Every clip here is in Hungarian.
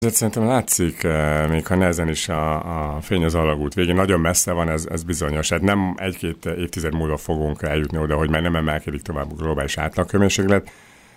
Ez szerintem látszik, még ha nehezen is a fény az alagút végén. Nagyon messze van, ez bizonyos. Hát nem egy-két évtized múlva fogunk eljutni oda, hogy már nem emelkedik tovább a globális átlaghőmérséklet.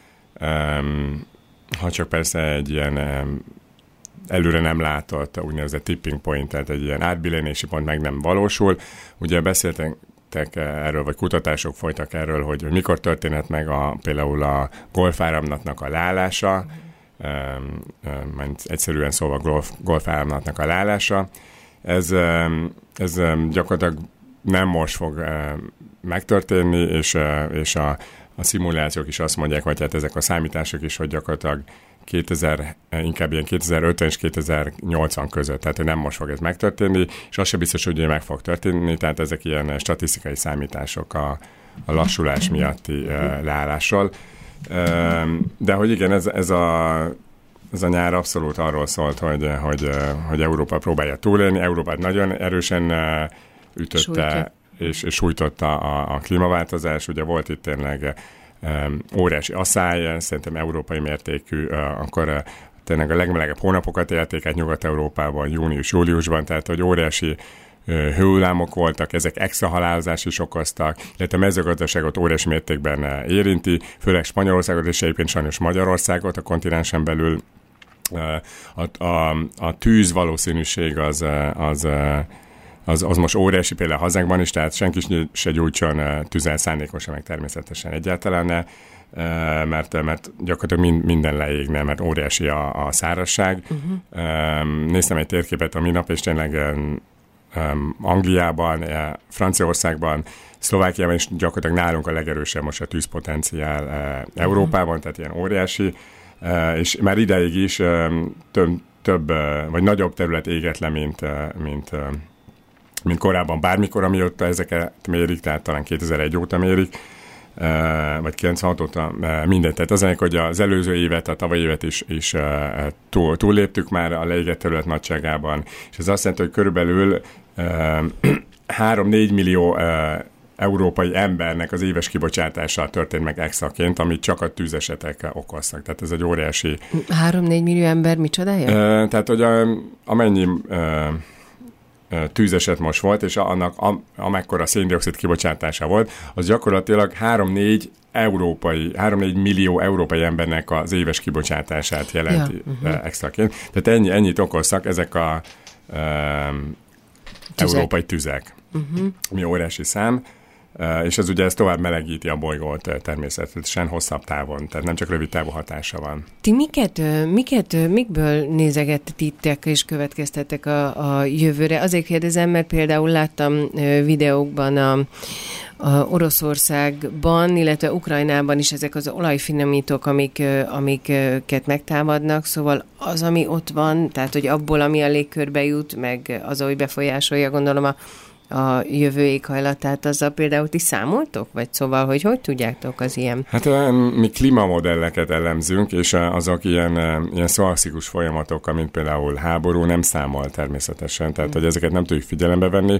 Ha csak persze egy ilyen előre nem látott úgynevezett tipping point, tehát egy ilyen átbillentési pont meg nem valósul. Ugye beszéltek erről, vagy kutatások folytak erről, hogy mikor történhet meg például a golfáramlatnak a leállása, egyszerűen szóval golfáramlatnak a leállása. Ez gyakorlatilag nem most fog megtörténni, és a szimulációk is azt mondják, vagy hát ezek a számítások is, hogy gyakorlatilag inkább ilyen 2050 és 2080 között, tehát nem most fog ez megtörténni, és az sem biztos, hogy meg fog történni, tehát ezek ilyen statisztikai számítások a lassulás miatti leállással. De hogy igen, ez a nyár abszolút arról szólt, hogy Európa próbálja túlélni. Európát nagyon erősen ütötte és sújtotta a klímaváltozás. Ugye volt itt tényleg óriási asszály, szerintem európai mértékű, akkor tényleg a legmelegebb hónapokat élték át Nyugat-Európában, június-júliusban, tehát hogy óriási hőhullámok voltak, ezek extra halálozást is okoztak, illetve a mezőgazdaságot óriási mértékben érinti, főleg Spanyolországot és egyébként sajnos Magyarországot a kontinensen belül. A tűz valószínűség az most óriási például hazánkban is, tehát senki se gyújtson tüzel szándékosan, meg természetesen egyáltalán ne, mert gyakorlatilag minden leégne, mert óriási a szárazság. Néztem egy térképet a minap, és tényleg Angliában, Franciaországban, Szlovákiában is gyakorlatilag nálunk a legerősebb most a tűzpotenciál Európában, tehát ilyen óriási, és már ideig is több vagy nagyobb terület égett le, mint korábban bármikor, amióta ezeket mérik, tehát talán 2001 óta mérik, vagy 96 óta mindent. Tehát azért, hogy az előző évet, a tavalyi évet is túlléptük már a leégett terület nagyságában, és ez azt jelenti, hogy körülbelül 3-4 millió európai embernek az éves kibocsátása történt meg extraként, amit csak a tűzesetek okoztak. Tehát ez egy óriási... 3-4 millió ember micsodája? Tehát, hogy amennyi tűzeset most volt, és annak amekkora széndioxid kibocsátása volt, az gyakorlatilag 3-4 millió európai embernek az éves kibocsátását jelenti extraként. Tehát ennyit okoztak ezek a európai tüzek, ami óriási szám, és ez ugye tovább melegíti a bolygót természetesen hosszabb távon, tehát nem csak rövid távú hatása van. Ti mikből nézegettitek és következtetek a jövőre? Azért kérdezem, mert például láttam videókban a Oroszországban, illetve Ukrajnában is ezek az olajfinomítók, amiket megtámadnak, szóval az, ami ott van, tehát hogy abból, ami a légkörbe jut, meg az, hogy befolyásolja, gondolom a jövő éghajlatát, azzal például ti számoltok? Vagy szóval, hogy tudjátok az ilyen? Hát mi klímamodelleket elemzünk, és azok ilyen szoaxikus folyamatok, mint például háború, nem számol természetesen, tehát hogy ezeket nem tudjuk figyelembe venni.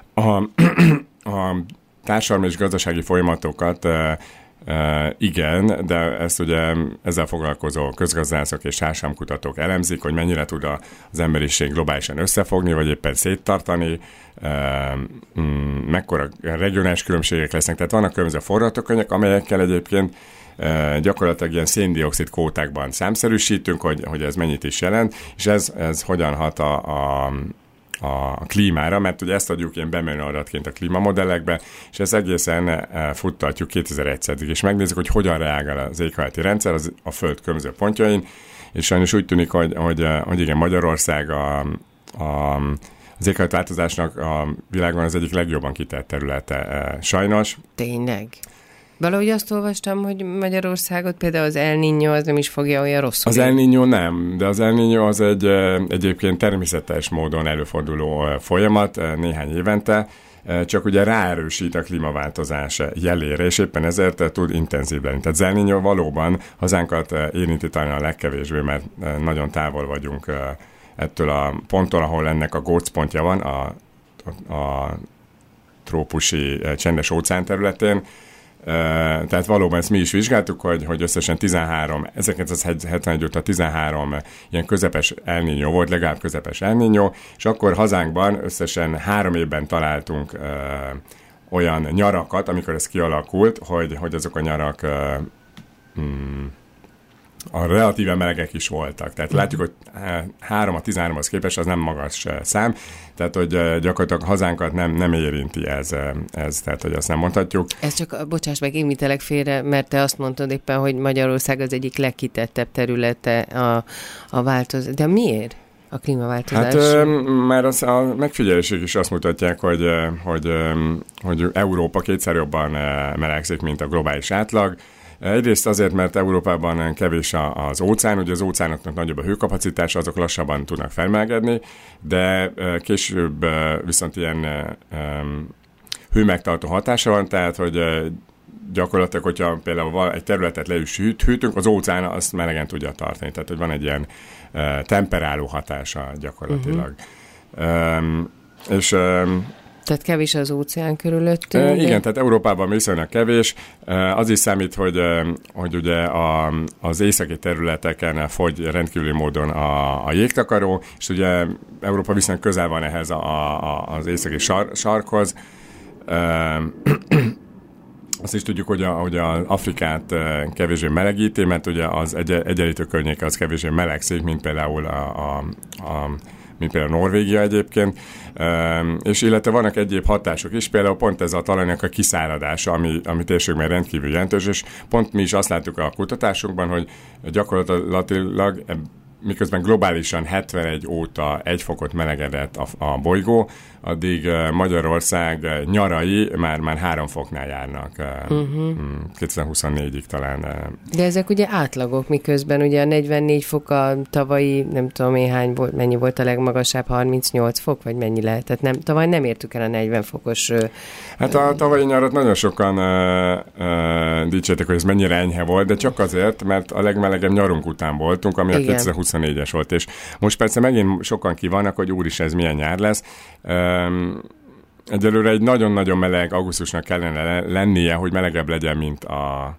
A társadalmi és gazdasági folyamatokat igen, de ezt ugye ezzel foglalkozó közgazdászok és társadalomkutatók elemzik, hogy mennyire tud az emberiség globálisan összefogni, vagy éppen széttartani, mekkora regionális különbségek lesznek. Tehát vannak különböző forgatókönyvek, amelyekkel egyébként gyakorlatilag ilyen széndioxid kvótákban számszerűsítünk, hogy ez mennyit is jelent, és ez hogyan hat a klímára, mert ugye ezt adjuk ilyen bemenő adatként a klímamodellekbe, és ezt egészen futtatjuk 2001-ig, és megnézzük, hogy hogyan reagál az éghajlati rendszer a Föld különböző pontjain, és sajnos úgy tűnik, hogy igen, Magyarország az éghajlatváltozásnak a világon az egyik legjobban kitett területe sajnos. Tényleg? Valahogy azt olvastam, hogy Magyarországot például az El Niño az nem is fogja olyan rosszul. Az El Niño nem, de az El Niño az egyébként természetes módon előforduló folyamat néhány évente, csak ugye ráerősít a klímaváltozás jelére, és éppen ezért tud intenzív lenni. Tehát az El Niño valóban hazánkat érinti talán a legkevésbé, mert nagyon távol vagyunk ettől a ponttól, ahol ennek a gócpontja van, a trópusi csendes óceán területén, Tehát valóban ezt mi is vizsgáltuk, hogy összesen 1971 óta 13 ilyen közepes El Niño volt, legalább közepes El Niño, és akkor hazánkban összesen 3 évben találtunk olyan nyarakat, amikor ez kialakult, hogy azok a nyarak a relatíve melegek is voltak. Tehát látjuk, hogy 3 a 13-hoz képest az nem magas szám, tehát hogy gyakorlatilag hazánkat nem érinti ez, tehát hogy azt nem mondhatjuk. Ez csak, bocsáss meg, én vitelek félre, mert te azt mondtad éppen, hogy Magyarország az egyik legkitettebb területe a változás. De miért? A klímaváltozás? Hát már a megfigyelések is azt mutatják, hogy Európa 2-szer jobban melegszik, mint a globális átlag. Egyrészt azért, mert Európában kevés az óceán, ugye az óceánoknak nagyobb a hőkapacitása, azok lassabban tudnak felmelegedni, de később viszont ilyen hőmegtartó hatása van, tehát hogy gyakorlatilag, hogyha például egy területet le is hűtünk, az óceán azt melegen tudja tartani, tehát hogy van egy ilyen temperáló hatása gyakorlatilag. És tehát kevés az óceán körülöttünk? Igen, tehát Európában viszonylag kevés. Az is számít, hogy ugye az északi területeken fogy rendkívüli módon a jégtakaró, és ugye Európa viszonylag közel van ehhez az északi sarkhoz. Azt is tudjuk, hogy az Afrikát kevésbé melegíti, mert ugye az egyenlítő környéke az kevésbé melegszik, mint például mint például Norvégia egyébként, és illetve vannak egyéb hatások is, például pont ez a talajnak a kiszáradása, ami térségben rendkívül jelentős, és pont mi is azt láttuk a kutatásunkban, hogy gyakorlatilag miközben globálisan 71 óta 1 fokot melegedett a bolygó, addig Magyarország nyarai már 3 foknál járnak. 2024-ig talán. De ezek ugye átlagok, miközben ugye a 44 fok a tavalyi, nem tudom én mennyi volt a legmagasabb, 38 fok, vagy mennyi lehetett? Tavaly nem értük el a 40 fokos... Hát a tavalyi nyarat nagyon sokan dicsérték, hogy ez mennyire enyhe volt, de csak azért, mert a legmelegebb nyarunk után voltunk, ami igen. A 2024-es volt, és most persze megint sokan vannak, hogy úristen, ez milyen nyár lesz. Egyelőre egy nagyon-nagyon meleg augusztusnak kellene lennie, hogy melegebb legyen, mint a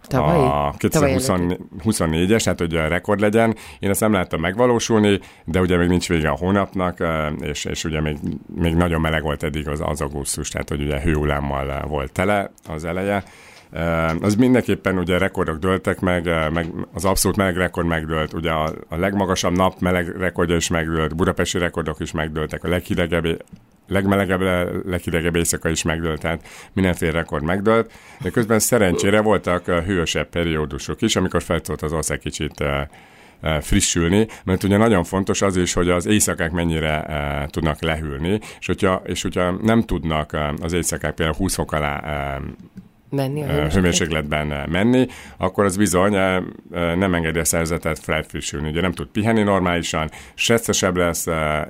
2024-es, tehát hogy a rekord legyen. Én ezt nem láttam megvalósulni, de ugye még nincs vége a hónapnak, és ugye még nagyon meleg volt eddig az augusztus, tehát hogy ugye hőhullámmal volt tele az eleje. Az mindenképpen ugye rekordok dőltek meg az abszolút meleg rekord megdőlt, ugye a legmagasabb nap meleg rekordja is megdőlt, budapesti rekordok is megdőltek, a leghidegebb éjszaka is megdőlt, tehát mindenféle rekord megdőlt, de közben szerencsére voltak hűvösebb periódusok is, amikor fel tudott az ország kicsit frissülni, mert ugye nagyon fontos az is, hogy az éjszakák mennyire tudnak lehűlni, és hogyha nem tudnak az éjszakák például 20 fok alá hőmérsékletben menni, akkor az bizony nem engedi a szervezetet felfrissülni. Ugye nem tud pihenni normálisan, stresszesebb lesz,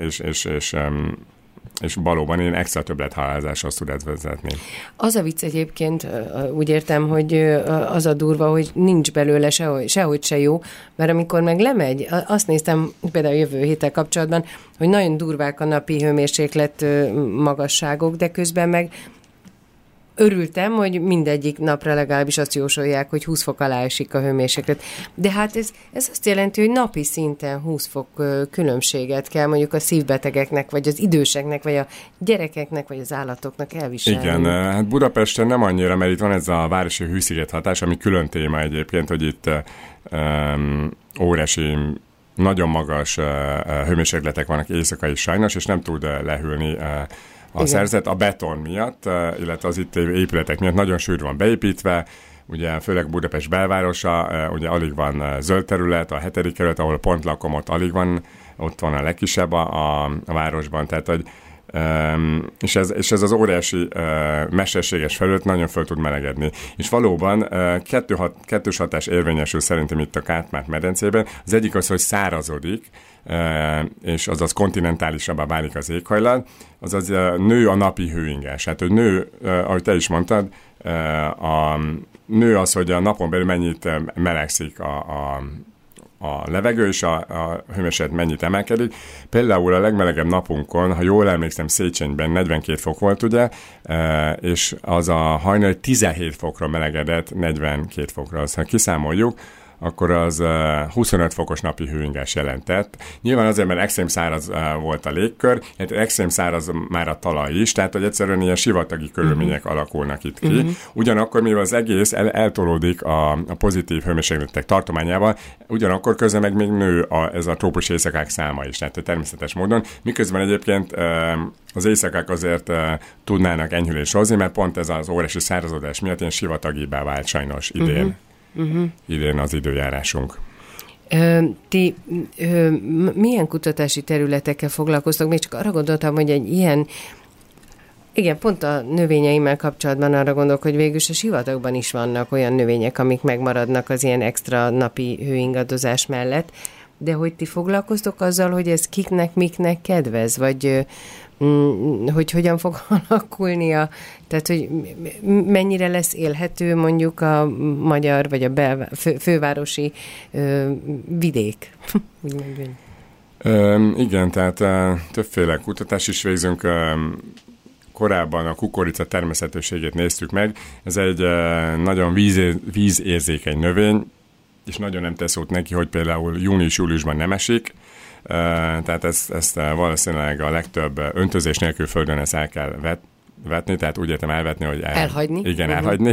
és valóban ilyen extra többlethalázáshoz tud ez vezetni. Az a vicc egyébként, úgy értem, hogy az a durva, hogy nincs belőle sehogy se jó, mert amikor meg lemegy, azt néztem például jövő héttel kapcsolatban, hogy nagyon durvák a napi hőmérséklet magasságok, de közben meg örültem, hogy mindegyik napra legalábbis azt jósolják, hogy 20 fok alá esik a hőmérséklet. De hát ez azt jelenti, hogy napi szinten 20 fok különbséget kell mondjuk a szívbetegeknek, vagy az időseknek, vagy a gyerekeknek, vagy az állatoknak elviselni. Igen, hát Budapesten nem annyira, mert itt van ez a városi hősziget hatás, ami külön téma egyébként, hogy itt óriási, nagyon magas hőmérsékletek vannak éjszaka is sajnos, és nem tud lehűlni a szerzet a beton miatt, illetve az itt épületek miatt nagyon sűrű van beépítve, ugye főleg Budapest belvárosa, ugye alig van zöld terület, a 7. kerület, ahol pont lakom, ott van a legkisebb a városban, tehát hogy és ez az óriási mesterséges felület nagyon föl tud melegedni. És valóban kettős hatás érvényesül szerintem itt a Kárpát-medencében. Az egyik az, hogy szárazodik, és azaz kontinentálisabbá válik az éghajlat, azaz nő a napi hőinges. Hát, hogy nő, ahogy te is mondtad, nő az, hogy a napon belül mennyit melegszik a levegő és a hőmérséklet mennyit emelkedik. Például a legmelegebb napunkon, ha jól emlékszem, Széchenyben 42 fok volt, ugye, és az a hajnali 17 fokra melegedett 42 fokra. Ha kiszámoljuk, akkor az 25 fokos napi hőingás jelentett. Nyilván azért, mert extrém száraz volt a légkör, extrém száraz már a talaj is, tehát hogy egyszerűen ilyen sivatagi körülmények alakulnak itt ki. Ugyanakkor, mivel az egész eltolódik a pozitív hőmérsékletek tartományával, ugyanakkor közben meg még nő ez a trópusi éjszakák száma is, tehát természetes módon, miközben egyébként az éjszakák azért tudnának enyhülést hozni, mert pont ez az óriási szárazodás miatt ilyen sivatagibá vált sajnos idén. Idén az időjárásunk. Ti milyen kutatási területekkel foglalkoztok? Még csak arra gondoltam, hogy egy ilyen, igen, pont a növényeimmel kapcsolatban arra gondolok, hogy végülis a sivatagban is vannak olyan növények, amik megmaradnak az ilyen extra napi hőingadozás mellett, de hogy ti foglalkoztok azzal, hogy ez kiknek, miknek kedvez, vagy hogy hogyan fog alakulnia, tehát hogy mennyire lesz élhető mondjuk a magyar, vagy a fővárosi vidék. Igen, tehát többféle kutatás is végzünk. Korábban a kukorica természetességét néztük meg. Ez egy nagyon vízérzékeny növény, és nagyon nem tesz jót neki, hogy például június-júliusban nem esik. Tehát ezt valószínűleg a legtöbb öntözés nélkül földön ezt el kell vetni, tehát úgy értem elvetni, hogy elhagyni. Igen, elhagyni.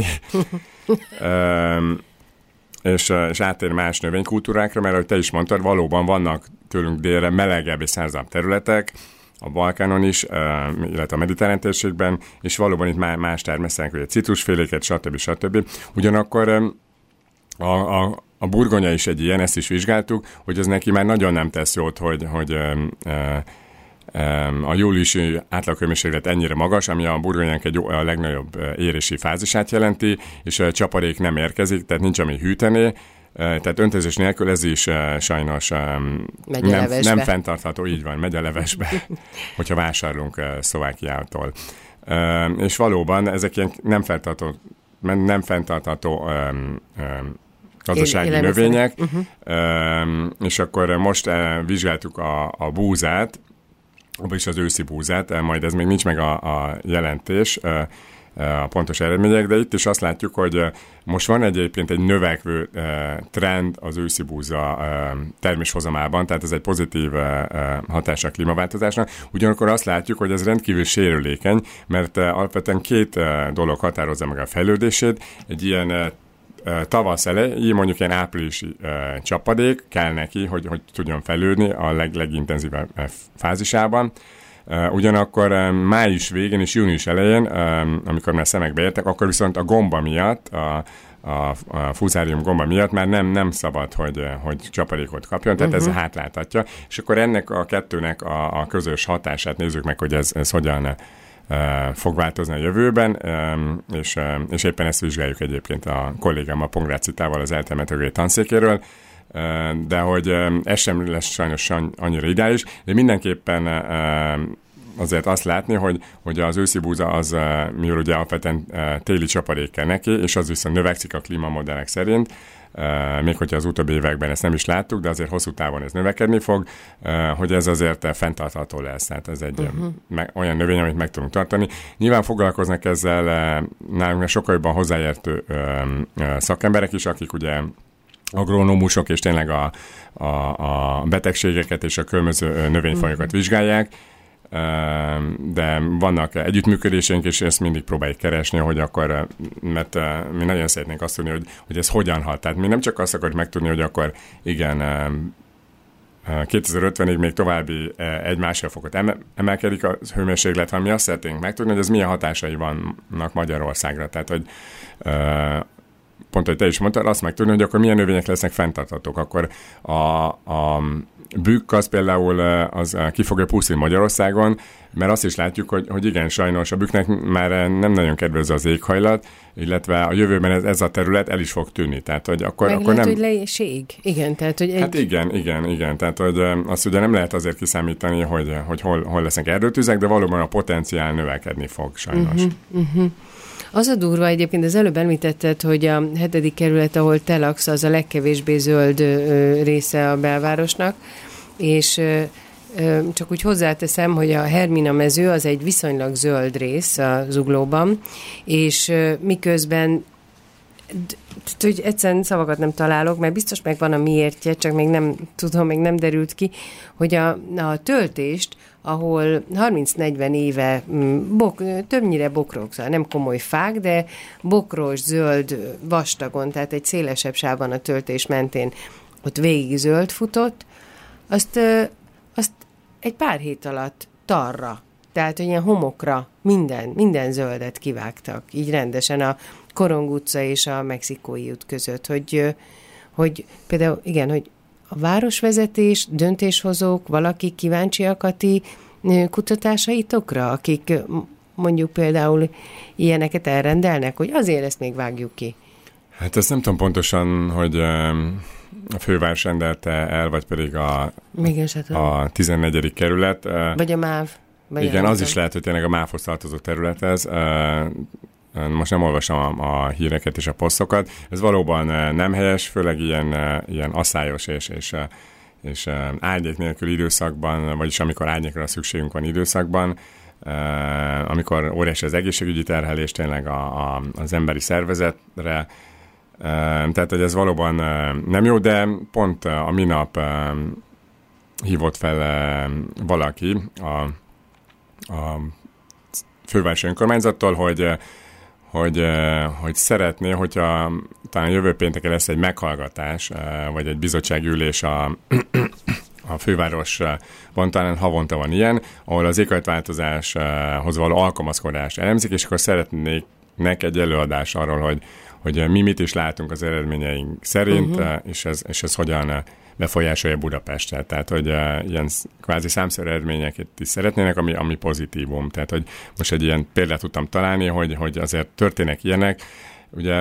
És áttér más növénykultúrákra, mert ahogy te is mondtad, valóban vannak tőlünk délre melegebb és szárazabb területek, a Balkánon is, illetve a mediterrán térségben, és valóban itt más természetek, vagy a citrusféléket, stb. Ugyanakkor a burgonya is egy ilyen, ezt is vizsgáltuk, hogy az neki már nagyon nem tesz jót, hogy a júliusi átlaghőmérséklet ennyire magas, ami a burgonyának a legnagyobb érési fázisát jelenti, és a csapadék nem érkezik, tehát nincs ami hűteni, tehát öntözés nélkül ez is sajnos nem fenntartható, így van, megy a levesbe, hogyha vásárolunk Szlovákiától. És valóban ezek ilyen nem fenntartható gazdasági növények, és akkor most vizsgáltuk a búzát, vagyis az őszi búzát, majd ez még nincs meg a jelentés, a pontos eredmények, de itt is azt látjuk, hogy most van egyébként egy növekvő trend az őszi búza terméshozamában, tehát ez egy pozitív hatása a klímaváltozásnak. Ugyanakkor azt látjuk, hogy ez rendkívül sérülékeny, mert alapvetően két dolog határozza meg a fejlődését. Egy ilyen tavasz elejé, mondjuk ilyen áprilisi csapadék kell neki, hogy tudjon fejlődni a legintenzívebb fázisában. Ugyanakkor május végén és június elején, amikor már szemekbe értek, akkor viszont a gomba miatt, a fuzárium gomba miatt már nem szabad, hogy csapadékot kapjon, tehát ez hátráltatja. És akkor ennek a kettőnek a közös hatását nézzük meg, hogy ez hogyan fog változni a jövőben, és éppen ezt vizsgáljuk egyébként a kollégám a Pongrácitával az ELTE meteorológiai tanszékéről, de hogy ez sem lesz sajnos annyira ideális, de mindenképpen azért azt látni, hogy az őszi búza az, mivel ugye alapvetően téli csapadék kell neki, és az viszont növekszik a klímamodellek szerint, még hogyha az utóbbi években ezt nem is láttuk, de azért hosszú távon ez növekedni fog, hogy ez azért fenntartható lesz. Tehát ez egy olyan növény, amit meg tudunk tartani. Nyilván foglalkoznak ezzel nálunk sokkal jobban hozzáértő szakemberek is, akik ugye agronómusok, és tényleg a betegségeket és a különböző növényfajokat vizsgálják, de vannak együttműködéseink, és ezt mindig próbáljuk keresni, hogy akkor, mert mi nagyon szeretnénk azt tudni, hogy ez hogyan hat. Tehát mi nem csak azt akarjuk megtudni, hogy akkor igen, 2050-ig még további 1,5 fokot emelkedik a hőmérséklet, hanem mi azt szeretnénk megtudni, hogy ez milyen hatásai vannak Magyarországra. Tehát, hogy pont, hogy te is mondtad, azt megtudni, hogy akkor milyen növények lesznek fenntarthatók. Akkor a bükk az például az ki fogja pusztulni Magyarországon, mert azt is látjuk, hogy igen, sajnos a bükknek már nem nagyon kedvező az éghajlat, illetve a jövőben ez a terület el is fog tűnni. Tehát, hogy akkor lehet, nem... hogy leéség. Igen, tehát, hogy Hát igen. Tehát, hogy azt ugye nem lehet azért kiszámítani, hogy hol lesznek erdőtüzek, de valóban a potenciál növekedni fog sajnos. Az a durva egyébként, az előbb említetted, hogy a 7. kerület, ahol te laksz, az a legkevésbé zöld része a belvárosnak, és csak úgy hozzáteszem, hogy a Hermina mező az egy viszonylag zöld rész a Zuglóban, és miközben hogy egyszerűen szavakat nem találok, mert biztos megvan a miértje, csak még nem tudom, még nem derült ki, hogy a töltést, ahol 30-40 éve többnyire bokrok, szóval nem komoly fák, de bokros, zöld, vastagon, tehát egy szélesebb sávban a töltés mentén ott végig zöld futott, azt egy pár hét alatt tarra, tehát ilyen homokra minden zöldet kivágtak, így rendesen a Korong utca és a Mexikói út között, hogy például igen, hogy a városvezetés, döntéshozók, valakik kíváncsiak a ti kutatásaitokra, akik mondjuk például ilyeneket elrendelnek, hogy azért ezt még vágjuk ki. Hát ezt nem tudom pontosan, hogy a főváros rendelte el, vagy pedig a 14. kerület. Vagy a MÁV. Igen, az is lehet, hogy tényleg a MÁV-hoz tartozó terület ez. Most nem olvasom a híreket és a posztokat. Ez valóban nem helyes, főleg ilyen asszályos és árnyék nélkül időszakban, vagyis amikor árnyékra szükségünk van időszakban, amikor óriási az egészségügyi terhelés tényleg az emberi szervezetre, tehát, hogy ez valóban nem jó, de pont a minap hívott fel valaki a fővárosi önkormányzattól, hogy szeretné, hogyha talán jövő pénteken lesz egy meghallgatás, vagy egy bizottságülés a fővárosban, talán havonta van ilyen, ahol az éghajlatváltozáshoz való alkalmazkodást elemzik, és akkor szeretnék egy előadás arról, hogy mi mit is látunk az eredményeink szerint, és ez hogyan befolyásolja Budapestet. Tehát, hogy ilyen kvázi számszerű eredményeket is szeretnének, ami pozitívum. Tehát, hogy most egy ilyen példát tudtam találni, hogy azért történnek ilyenek. Ugye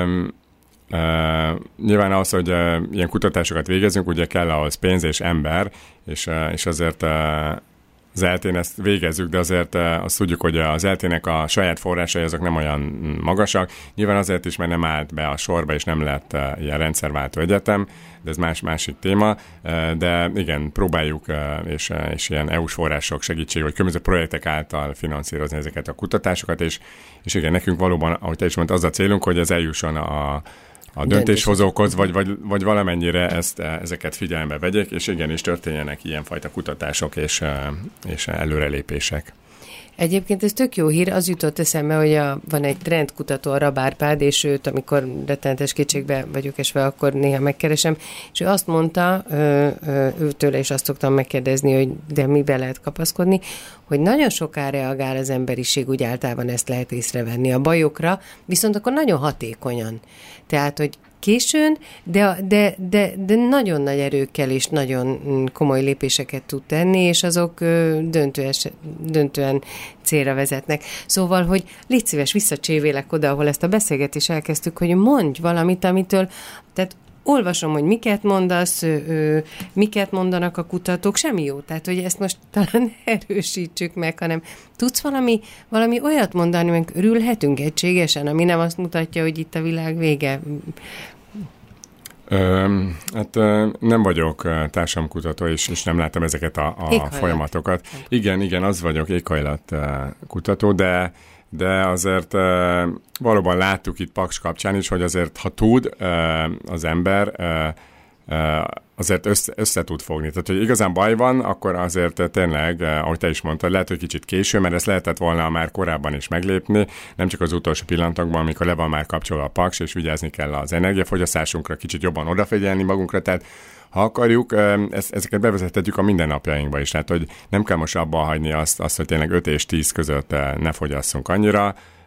nyilván az, hogy ilyen kutatásokat végezünk, ugye kell ahhoz pénz és ember, és azért az ELTE-n ezt végezzük, de azért azt tudjuk, hogy az ELTE-nek a saját forrásai azok nem olyan magasak. Nyilván azért is, mert nem állt be a sorba, és nem lett ilyen rendszerváltó egyetem, de ez másik téma. De igen, próbáljuk, és ilyen EU-s források segítség, vagy különböző projektek által finanszírozni ezeket a kutatásokat, és igen, nekünk valóban, ahogy te is mondtad, az a célunk, hogy ez eljusson a döntéshozókhoz, vagy valamennyire ezeket figyelembe vegyék, és igenis történjenek ilyenfajta kutatások és előrelépések. Egyébként ez tök jó hír, az jutott eszembe, hogy van egy trendkutató, a Rab Árpád, és őt, amikor rettenetes kétségbe vagyok esve, akkor néha megkeresem, és ő azt mondta, őtőle is azt szoktam megkérdezni, hogy de mibe lehet kapaszkodni, hogy nagyon soká reagál az emberiség, úgy általában ezt lehet észrevenni a bajokra, viszont akkor nagyon hatékonyan. Tehát, hogy későn, de nagyon nagy erőkkel és nagyon komoly lépéseket tud tenni, és azok döntően célra vezetnek. Szóval, hogy légy szíves, visszacsévélek oda, ahol ezt a beszélgetést elkezdtük, hogy mondj valamit, amitől, tehát olvasom, hogy miket mondasz, miket mondanak a kutatók, semmi jó. Tehát, hogy ezt most talán erősítsük meg, hanem tudsz valami olyat mondani, hogy örülhetünk egységesen, ami nem azt mutatja, hogy itt a világ vége. Hát nem vagyok társadalomkutató, és nem láttam ezeket a folyamatokat. Igen, az vagyok, éghajlatkutató, de azért valóban láttuk itt Paks kapcsán is, hogy azért, ha tud az ember, azért össze tud fogni. Tehát, hogy igazán baj van, akkor azért tényleg, ahogy te is mondtad, lehet, hogy kicsit késő, mert ezt lehetett volna már korábban is meglépni, nem csak az utolsó pillanatokban, amikor le van már kapcsolva a Paks, és vigyázni kell az energiafogyasztásunkra, kicsit jobban odafigyelni magunkra, tehát ha akarjuk, ezeket bevezethetjük a mindennapjainkba is, tehát hogy nem kell most abba hagyni azt, hogy tényleg 5 és 10 között ne fogyasszunk annyira,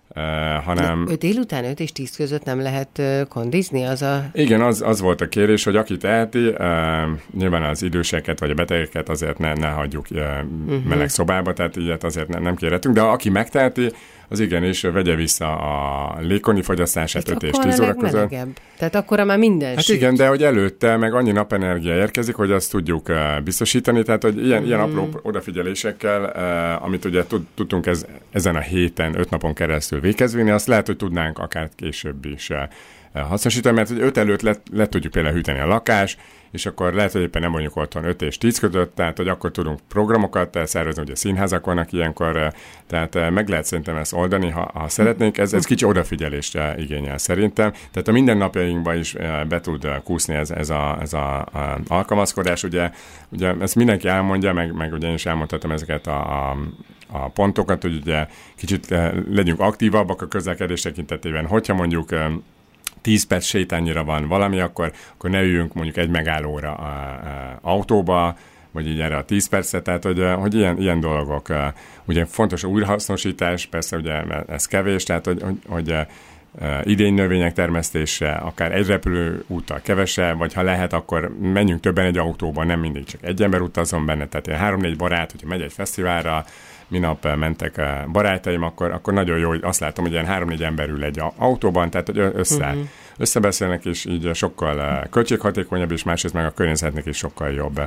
hanem... De délután 5 és 10 között nem lehet kondizni? Igen, az volt a kérés, hogy aki teheti, nyilván az időseket vagy a betegeket azért ne hagyjuk meleg szobába, tehát ilyet azért nem kérhetünk, de aki megteheti, az igenis vegye vissza a légkondi fogyasztását 5 és 10 óra között. Tehát akkor már minden Hát igen, de hogy előtte meg annyi napenergia érkezik, hogy azt tudjuk biztosítani, tehát hogy ilyen apró odafigyelésekkel, amit ugye tudtunk ezen a héten, 5 napon keresztül végezni, azt lehet, hogy tudnánk akár később is hasznosítani, mert hogy 5 előtt le tudjuk például hűteni a lakást, és akkor lehet, hogy éppen nem mondjuk otthon 5 és 10 között, tehát hogy akkor tudunk programokat szervezni, ugye színházak vannak ilyenkor, tehát meg lehet szerintem ezt oldani, ha szeretnénk. Ez kicsi odafigyelést igényel szerintem. Tehát a mindennapjainkban is be tud kúszni ez a alkalmazkodás. Ugye ezt mindenki elmondja, meg ugye én is elmondhatom ezeket a pontokat, hogy ugye kicsit legyünk aktívabbak a közlekedés tekintetében. Hogyha mondjuk 10 perc sétányira van valami, akkor ne üljünk mondjuk egy megállóra autóba, vagy így erre a 10 percet, tehát hogy ilyen dolgok. Ugye fontos a újrahasznosítás, persze ugye ez kevés, tehát hogy idénynövények termesztése, akár egy repülőúttal kevesebb, vagy ha lehet, akkor menjünk többen egy autóban, nem mindig csak egy ember utazom benne, tehát 3-4 barát, hogyha megy egy fesztiválra, minap mentek barátaim, akkor nagyon jó, hogy azt látom, hogy ilyen 3-4 ember ül egy autóban, tehát hogy összebeszélnek, és így sokkal költséghatékonyabb, és másrészt meg a környezetnek is sokkal jobb.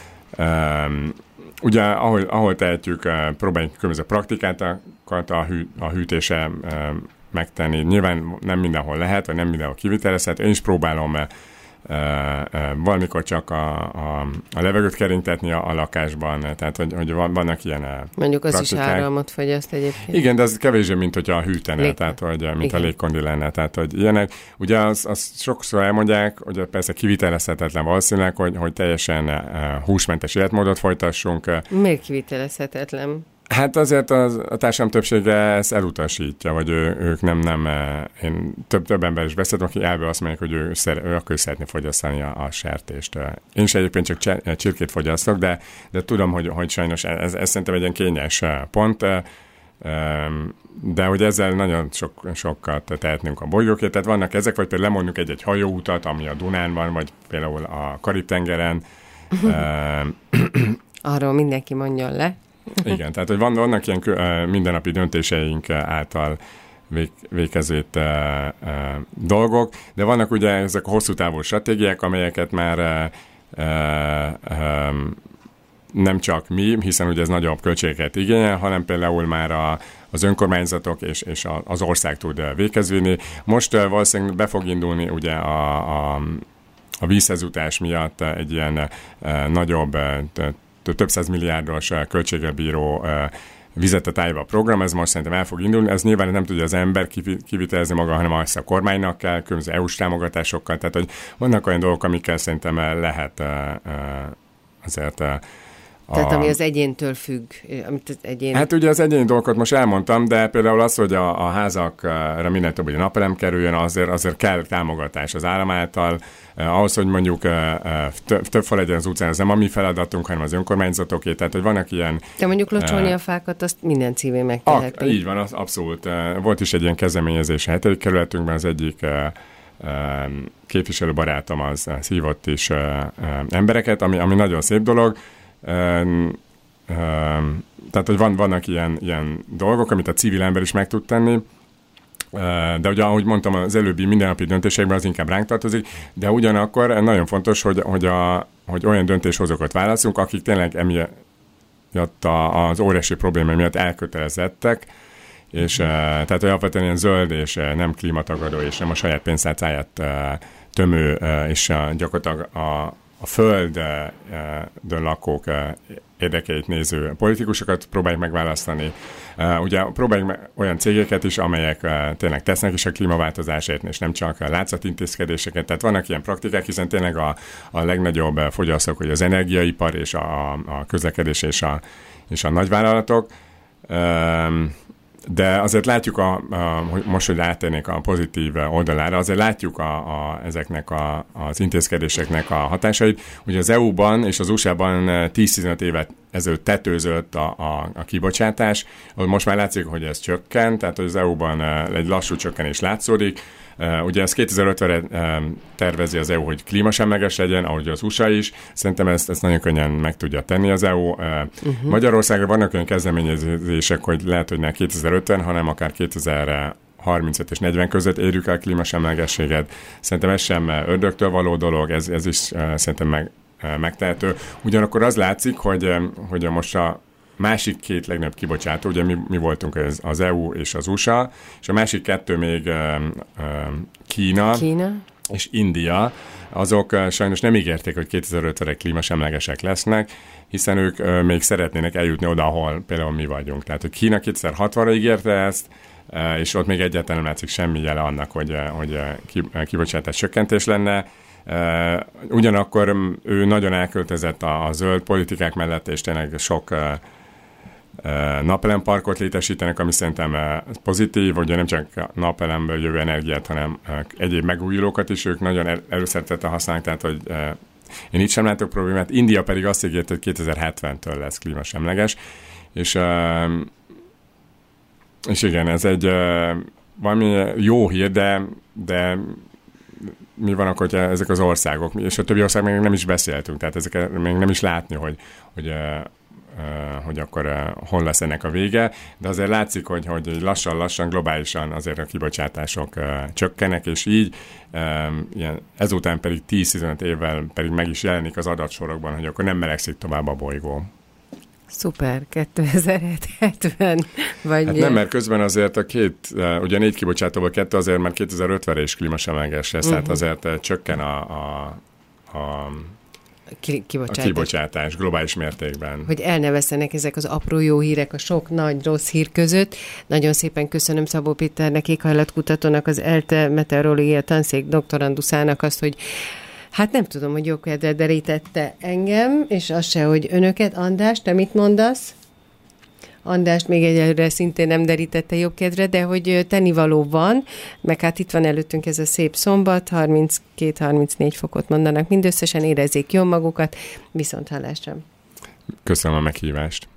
Ugye, ahol tehetjük, próbáljunk különböző praktikákat a hűtése megtenni. Nyilván nem mindenhol lehet, vagy nem mindenhol kivitelezhető. Én is próbálom valamikor csak a levegőt kerintetni a lakásban, tehát hogy vannak ilyen mondjuk az praktikák. Is áramot fogyaszt egyébként. Igen, de az kevésbé, mint hogyha hűtene, tehát hogy mint a légkondi lenne, tehát hogy ilyenek. Ugye azt sokszor elmondják, hogy persze kivitelezhetetlen valószínűleg, hogy teljesen húsmentes életmódot folytassunk. Miért kivitelezhetetlen? Hát azért a társadalom többsége ezt elutasítja, vagy ők nem én több ember is beszéltem, aki elből azt mondják, hogy ő akkor szeretné fogyasztani a sertést. Én is egyébként csak csirkét fogyasztok, de tudom, hogy sajnos ez szerintem egy ilyen kényes pont, de hogy ezzel nagyon sokat tehetnénk a bolygókért. Tehát vannak ezek, vagy például lemondjuk egy hajóutat, ami a Dunán van, vagy például a Karib-tengeren. Arról mindenki mondjon le. Igen, tehát hogy vannak ilyen mindennapi döntéseink által végezzét dolgok, de vannak ugye ezek a hosszú távú stratégiák, amelyeket már nem csak mi, hiszen ugye ez nagyobb költségeket igényel, hanem például már az önkormányzatok és az ország tud végezni. Most valószínűleg be fog indulni ugye a vízhezutás miatt egy ilyen nagyobb több 100 milliárdos költséggel bíró vizet a tájba program, ez most szerintem el fog indulni. Ez nyilván nem tudja az ember kivitelezni maga, hanem azt a kormánynak kell, különböző EU-s támogatásokkal, tehát hogy vannak olyan dolgok, amikkel szerintem lehet azért... Tehát ami az egyéntől függ. Amit az egyén... Hát ugye az egyéni dolgokat most elmondtam, de például az, hogy a házakra minél több ugye napelem kerüljön, azért kell támogatás az állam által. Ahhoz, hogy mondjuk több fal legyen az utcán, az nem a mi feladatunk, hanem az önkormányzatoké. Tehát, hogy vannak ilyen... De mondjuk locsolni a fákat, azt minden civil megtehetünk. Így van, az abszolút. Volt is egy ilyen kezdeményezés a 7. kerületünkben, az egyik képviselő barátom az hívott is embereket, ami nagyon szép dolog. Tehát, hogy vannak ilyen dolgok, amit a civil ember is meg tud tenni, de ugye, ahogy mondtam, az előbbi mindennapi döntésekben az inkább ránk tartozik, de ugyanakkor nagyon fontos, hogy olyan döntéshozókat válaszunk, akik tényleg emiatt az óriási probléma miatt elkötelezettek, és tehát alapvetően ilyen zöld és nem klímatagadó, és nem a saját pénztárcáját tömő, és gyakorlatilag a földön lakók érdekeit néző politikusokat próbáljuk megválasztani. Ugye próbáljuk meg olyan cégeket is, amelyek tényleg tesznek is a klímaváltozásért, és nem csak látszatintézkedéseket. Tehát vannak ilyen praktikák, hiszen tényleg a legnagyobb fogyasztók, hogy az energiaipar és a közlekedés és a nagyvállalatok. De azért látjuk, most, hogy áttérnék a pozitív oldalára, azért látjuk ezeknek az intézkedéseknek a hatásait. Ugye az EU-ban és az USA-ban 10-15 évet ezelőtt tetőzött a kibocsátás. Most már látszik, hogy ez csökkent, tehát hogy az EU-ban egy lassú csökkenés látszódik. Ugye ezt 2050-re tervezi az EU, hogy klímasemleges legyen, ahogy az USA is. Szerintem ezt nagyon könnyen meg tudja tenni az EU. Magyarországra vannak olyan kezdeményezések, hogy lehet, hogy ne 2050, hanem akár 2035 és 40 között érjük el klímasemlegességet. Szerintem ez sem ördögtől való dolog, ez is szerintem megtehető. Ugyanakkor az látszik, hogy most a másik két legnagyobb kibocsátó, ugye mi voltunk az EU és az USA, és a másik kettő még Kína és India, azok sajnos nem ígérték, hogy 2050-re klímasemlegesek lesznek, hiszen ők még szeretnének eljutni oda, ahol például mi vagyunk. Tehát, hogy Kína 2060-ra ígérte ezt, és ott még egyáltalán nem látszik semmi jele annak, hogy kibocsátás csökkentés lenne. Ugyanakkor ő nagyon elköltözött a zöld politikák mellett, és tényleg sok napelemparkot létesítenek, ami szerintem pozitív, ugye nem csak napelemből jövő energiát, hanem egyéb megújulókat is ők nagyon előszeretettel használnak, tehát hogy én itt sem látok problémát. India pedig azt ígért, hogy 2070-től lesz klímasemleges, és igen, ez egy valami jó hír, de mi van akkor, hogy ezek az országok, és a többi ország még nem is beszéltünk, tehát ezeket még nem is látni, hogy akkor hol lesz ennek a vége, de azért látszik, hogy lassan-lassan globálisan azért a kibocsátások csökkenek, és így ezután pedig 10-15 évvel pedig meg is jelenik az adatsorokban, hogy akkor nem melegszik tovább a bolygó. Szuper, 2070 vagy... Hát nem, mert közben azért ugye 4 kibocsátóból 2 azért már 2050-re is klímasemleges lesz, tehát azért csökken a kibocsátás globális mértékben. Hogy el ne vesztenek ezek az apró jó hírek a sok nagy rossz hír között. Nagyon szépen köszönöm Szabó Péternek, éghajlatkutatónak, az ELTE meteorológia tanszék doktoranduszának azt, hogy hát nem tudom, hogy jókedvre derítette engem, és az se, hogy önöket. András, te mit mondasz? Andrást még egyelőre szintén nem derítette jobbkedvre, de hogy tennivaló van, meg hát itt van előttünk ez a szép szombat, 32-34 fokot mondanak mindösszesen, érezzék jól magukat, viszont hallásra. Köszönöm a meghívást.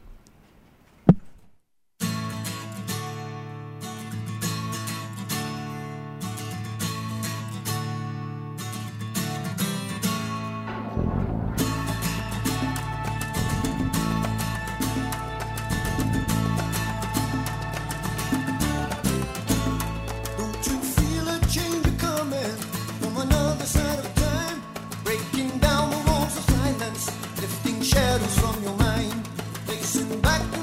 From your mind, facing back.